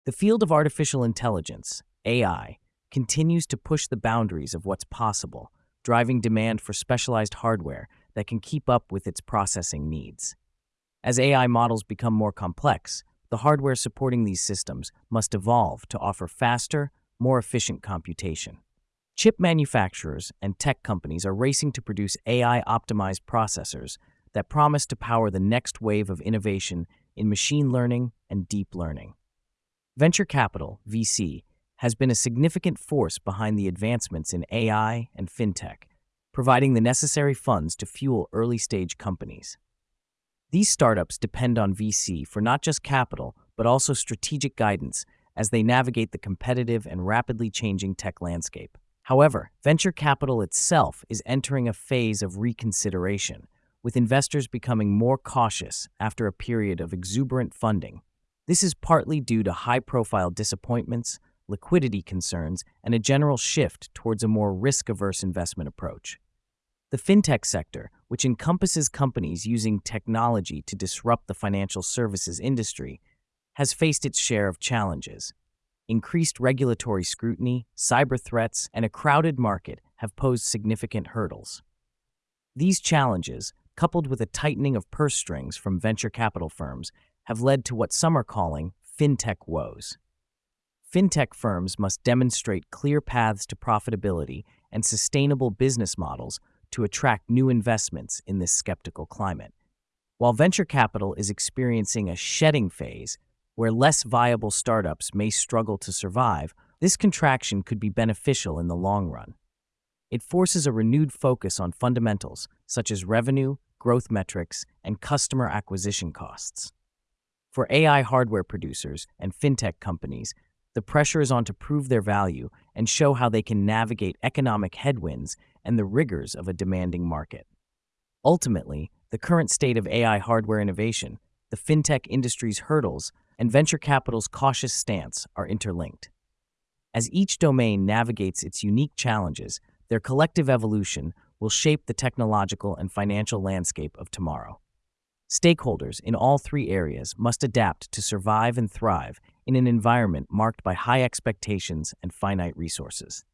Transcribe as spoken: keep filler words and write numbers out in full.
The field of artificial intelligence, A I, continues to push the boundaries of what's possible, driving demand for specialized hardware that can keep up with its processing needs. As A I models become more complex, the hardware supporting these systems must evolve to offer faster, more efficient computation. Chip manufacturers and tech companies are racing to produce A I-optimized processors that promise to power the next wave of innovation in machine learning and deep learning. Venture capital, V C, has been a significant force behind the advancements in A I and fintech, providing the necessary funds to fuel early-stage companies. These startups depend on V C for not just capital, but also strategic guidance as they navigate the competitive and rapidly changing tech landscape. However, venture capital itself is entering a phase of reconsideration, with investors becoming more cautious after a period of exuberant funding. This is partly due to high-profile disappointments, liquidity concerns, and a general shift towards a more risk-averse investment approach. The fintech sector, which encompasses companies using technology to disrupt the financial services industry, has faced its share of challenges. Increased regulatory scrutiny, cyber threats, and a crowded market have posed significant hurdles. These challenges, coupled with a tightening of purse strings from venture capital firms, have led to what some are calling fintech woes. Fintech firms must demonstrate clear paths to profitability and sustainable business models to attract new investments in this skeptical climate. While venture capital is experiencing a shedding phase, where less viable startups may struggle to survive, this contraction could be beneficial in the long run. It forces a renewed focus on fundamentals such as revenue, growth metrics, and customer acquisition costs. For A I hardware producers and fintech companies, the pressure is on to prove their value and show how they can navigate economic headwinds and the rigors of a demanding market. Ultimately, the current state of A I hardware innovation, the fintech industry's hurdles, and venture capital's cautious stance are interlinked. As each domain navigates its unique challenges, their collective evolution will shape the technological and financial landscape of tomorrow. Stakeholders in all three areas must adapt to survive and thrive in an environment marked by high expectations and finite resources.